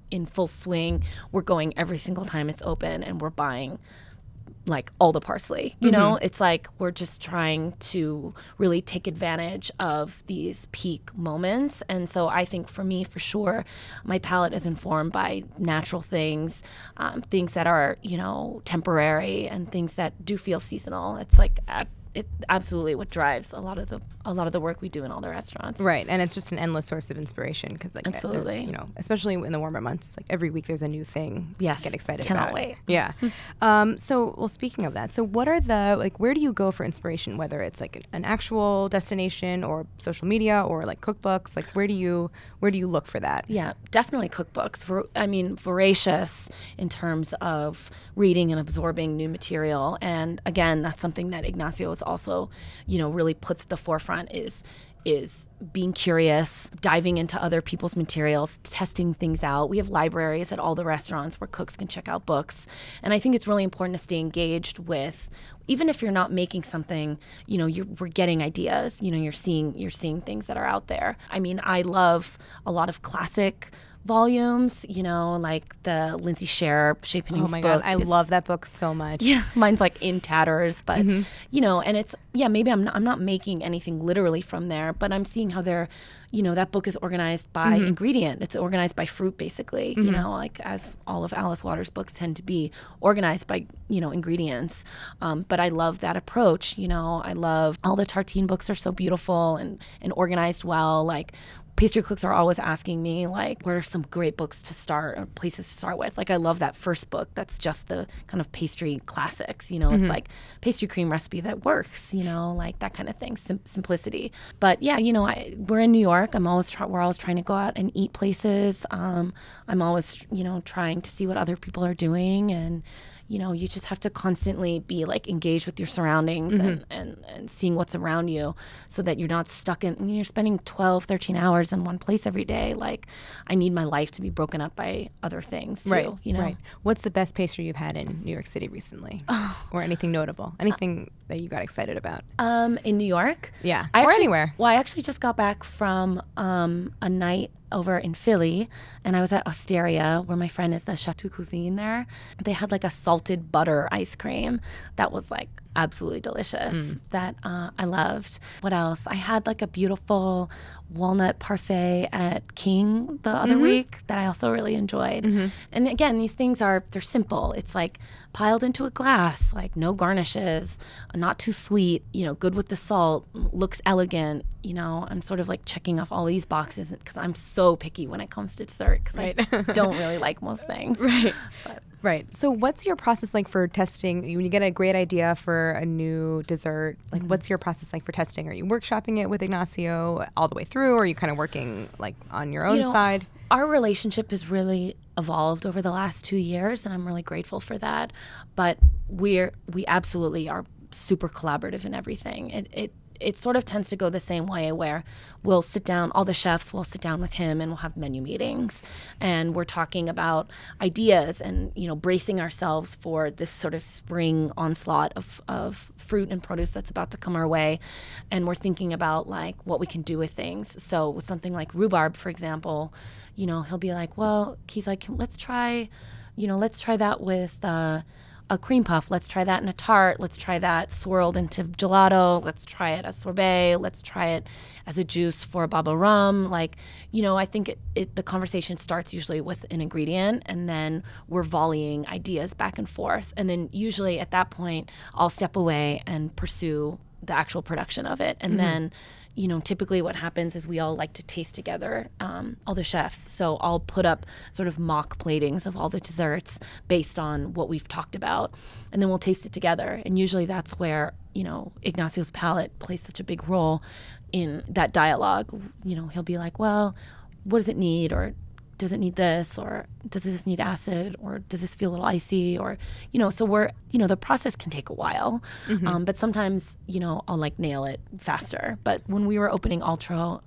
in full swing. We're going every single time it's open, and we're buying like all the parsley, you know. It's like we're just trying to really take advantage of these peak moments. And so I think for me, for sure, my palate is informed by natural things, um, things that are, you know, temporary, and things that do feel seasonal. It's like ab- it absolutely what drives a lot of the a lot of the work we do in all the restaurants. Right, and it's just an endless source of inspiration because, like, Absolutely. there's, you know, especially in the warmer months, like every week there's a new thing. Yes, to get excited cannot about. wait. Yeah. um, so, well, speaking of that, so what are the like? Where do you go for inspiration? Whether it's like an, an actual destination or social media or like cookbooks, like where do you where do you look for that? Yeah, definitely cookbooks. Vor- I mean, voracious in terms of reading and absorbing new material. And again, that's something that Ignacio is also, you know, really puts at the forefront is is being curious, diving into other people's materials, testing things out. We have libraries at all the restaurants where cooks can check out books. And I think it's really important to stay engaged with, even if you're not making something, you know, you're, we're getting ideas, you know, you're seeing, you're seeing things that are out there. I mean, I love a lot of classic volumes, you know, like the Lindsay Sher Chez Panning's Oh my book. god, I is- love that book so much. Yeah, mine's like in tatters, but you know, and it's yeah, maybe I'm not, I'm not making anything literally from there, but I'm seeing how they're, you know, that book is organized by ingredient. It's organized by fruit, basically. You know, like as all of Alice Waters' books tend to be organized by, you know, ingredients. Um, but I love that approach. You know, I love all the Tartine books are so beautiful and and organized well. Like, pastry cooks are always asking me, like, what are some great books to start or places to start with? Like, I love that first book that's just the kind of pastry classics, you know, it's like pastry cream recipe that works, you know, like that kind of thing, Sim- simplicity. But yeah, you know, I, we're in New York. I'm always, try- we're always trying to go out and eat places. Um, I'm always, you know, trying to see what other people are doing, and you know, you just have to constantly be like engaged with your surroundings and, and, and seeing what's around you so that you're not stuck in, I mean, you're spending twelve, thirteen hours in one place every day. Like, I need my life to be broken up by other things too, Right, you know? right. What's the best pastry you've had in New York City recently? Or anything notable? Anything that you got excited about? Um, in New York? Yeah, I or actually- anywhere. Well, I actually just got back from um, a night over in Philly, and I was at Osteria, where my friend is the Chateau Cuisine there. They had like a salted butter ice cream that was like absolutely delicious that uh, I loved. What else? I had like a beautiful walnut parfait at King the other week that I also really enjoyed. And again, these things are, they're simple. It's like piled into a glass, like no garnishes, not too sweet, you know, good with the salt, looks elegant. You know, I'm sort of like checking off all these boxes because I'm so picky when it comes to dessert because Right. I don't really like most things. Right. But Right. So what's your process like for testing? When you get a great idea for a new dessert, like what's your process like for testing? Are you workshopping it with Ignacio all the way through, or are you kind of working like on your own You know, side? Our relationship has really evolved over the last two years, and I'm really grateful for that. But we're we absolutely are super collaborative in everything. It it it sort of tends to go the same way, where we'll sit down, all the chefs will sit down with him, and we'll have menu meetings, and we're talking about ideas and, you know, bracing ourselves for this sort of spring onslaught of of fruit and produce that's about to come our way, and we're thinking about like what we can do with things. So with something like rhubarb, for example, you know, he'll be like, well, he's like, let's try, you know, let's try that with uh, a cream puff. Let's try that in a tart. Let's try that swirled into gelato. Let's try it as sorbet. Let's try it as a juice for a baba rum. Like, you know, I think it, it, the conversation starts usually with an ingredient, and then we're volleying ideas back and forth. And then usually at that point, I'll step away and pursue the actual production of it. And mm-hmm. then, you know, typically what happens is we all like to taste together, um, all the chefs. So I'll put up sort of mock platings of all the desserts based on what we've talked about, and then we'll taste it together. And usually that's where, you know, Ignacio's palate plays such a big role in that dialogue. You know, he'll be like, well, what does it need? Or does it need this? Or does this need acid? Or does this feel a little icy? Or, you know, so we're, you know, the process can take a while. Mm-hmm. Um, but sometimes, you know, I'll like nail it faster. But when we were opening Altro,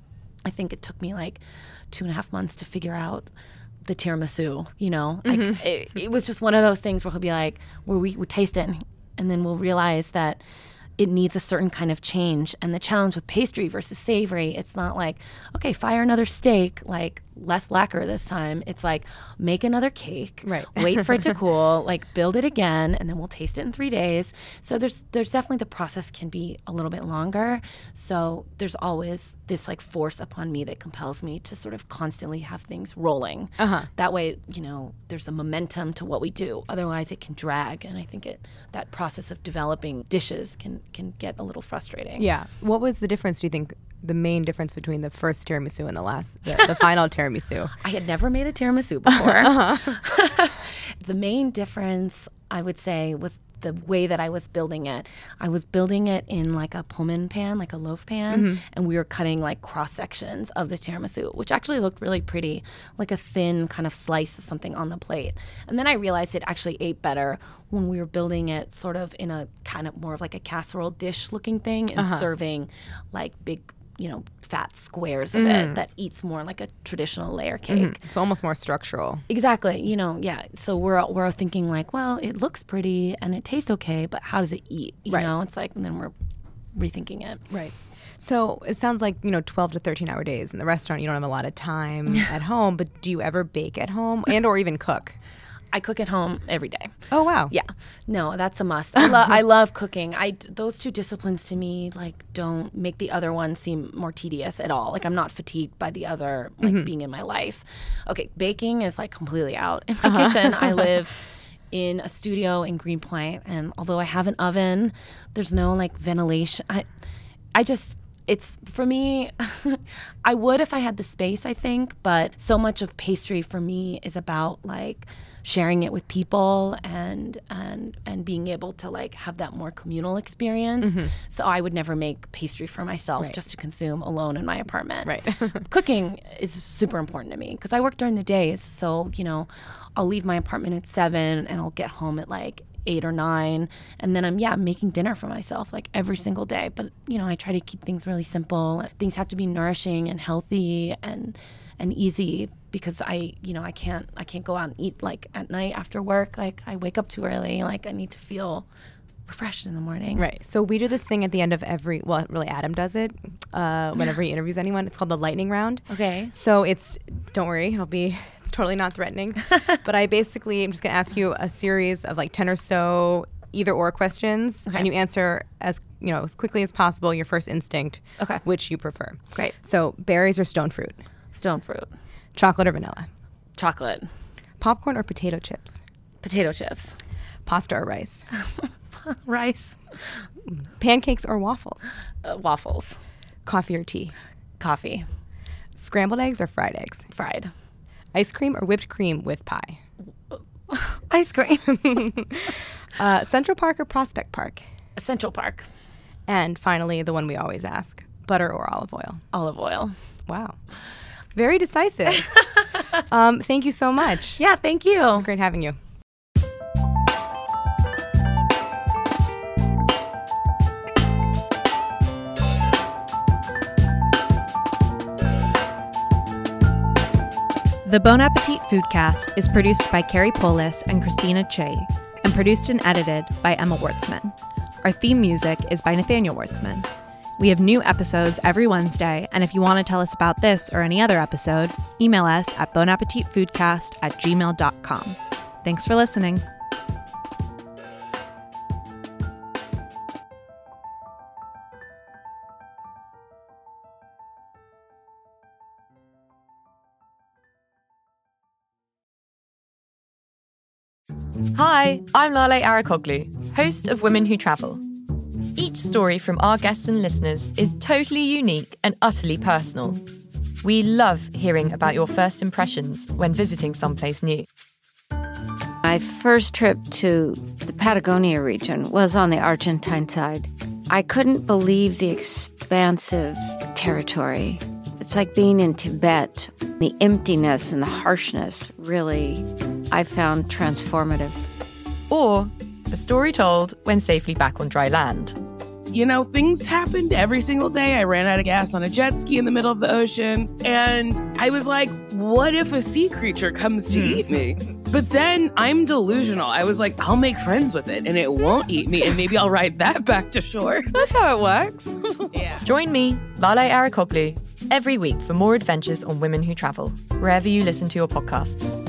I think it took me like two and a half months to figure out the tiramisu, you know. Mm-hmm. I, it, it was just one of those things where he'll be like, where we would taste it, and then we'll realize that it needs a certain kind of change. And the challenge with pastry versus savory, it's not like, okay, fire another steak. Like, less lacquer this time. It's like, make another cake, Right. wait for it to cool, like build it again, and then we'll taste it in three days. So there's there's definitely the process can be a little bit longer. So there's always this like force upon me that compels me to sort of constantly have things rolling. Uh-huh. That way, you know, there's a momentum to what we do. Otherwise, it can drag, and I think it that process of developing dishes can can get a little frustrating. Yeah. What was the difference, do you think, the main difference between the first tiramisu and the last, the, the final tiramisu? I had never made a tiramisu before. uh-huh. The main difference, I would say, was the way that I was building it. I was building it in like a Pullman pan, like a loaf pan, mm-hmm. and we were cutting like cross sections of the tiramisu, which actually looked really pretty, like a thin kind of slice of something on the plate. And then I realized it actually ate better when we were building it sort of in a kind of more of like a casserole dish looking thing and uh-huh. serving like big, you know, fat squares of mm. it that eats more like a traditional layer cake. Mm-hmm. It's almost more structural. Exactly. You know, yeah. So we're we're thinking like, well, it looks pretty and it tastes okay, but how does it eat? You right. know, it's like, and then we're rethinking it. Right. So it sounds like, you know, twelve to thirteen hour days in the restaurant. You don't have a lot of time at home, but do you ever bake at home and or even cook? I cook at home every day. Oh, wow. Yeah. No, that's a must. I, lo- I love cooking. I, those two disciplines to me, like, don't make the other one seem more tedious at all. Like, I'm not fatigued by the other, like, mm-hmm. being in my life. Okay, baking is, like, completely out. In my uh-huh. kitchen, I live in a studio in Greenpoint, and although I have an oven, there's no, like, ventilation. I, I just... It's, for me, I would if I had the space, I think, but so much of pastry for me is about, like, sharing it with people and and and being able to like have that more communal experience. Mm-hmm. So I would never make pastry for myself right. just to consume alone in my apartment. Right. Cooking is super important to me because I work during the days. So, you know, I'll leave my apartment at seven and I'll get home at like eight or nine. And then I'm, yeah, making dinner for myself like every single day. But, you know, I try to keep things really simple. Things have to be nourishing and healthy and and easy because I, you know, I can't, I can't go out and eat like at night after work. Like I wake up too early. Like I need to feel refreshed in the morning. Right. So we do this thing at the end of every, well, really Adam does it uh, whenever he interviews anyone. It's called the lightning round. Okay. So it's, don't worry, it'll be, it's totally not threatening. But I basically, I'm just going to ask you a series of like ten or so either or questions. Okay. And you answer as, you know, as quickly as possible, your first instinct, okay. which you prefer. Great. So berries or stone fruit? Stone fruit. Chocolate or vanilla? Chocolate. Popcorn or potato chips? Potato chips. Pasta or rice? Rice. Pancakes or waffles? Uh, waffles. Coffee or tea? Coffee. Scrambled eggs or fried eggs? Fried. Ice cream or whipped cream with pie? Ice cream. uh, Central Park or Prospect Park? Central Park. And finally, the one we always ask, butter or olive oil? Olive oil. Wow. Very decisive. um, thank you so much. Yeah, thank you. It's great having you. The Bon Appetit Foodcast is produced by Carrie Polis and Christina Che, and produced and edited by Emma Wartzman. Our theme music is by Nathaniel Wartzman. We have new episodes every Wednesday, and if you want to tell us about this or any other episode, email us at bonappetitfoodcast at gmail dot com. Thanks for listening. Hi, I'm Lale Arikoglu, host of Women Who Travel. Each story from our guests and listeners is totally unique and utterly personal. We love hearing about your first impressions when visiting someplace new. My first trip to the Patagonia region was on the Argentine side. I couldn't believe the expansive territory. It's like being in Tibet. The emptiness and the harshness really, I found transformative. Or a story told when safely back on dry land. You know, things happened every single day. I ran out of gas on a jet ski in the middle of the ocean. And I was like, what if a sea creature comes to eat me? But then I'm delusional. I was like, I'll make friends with it and it won't eat me. And maybe I'll ride that back to shore. That's how it works. Yeah. Join me, Lale Arikoglu, every week for more adventures on Women Who Travel, wherever you listen to your podcasts.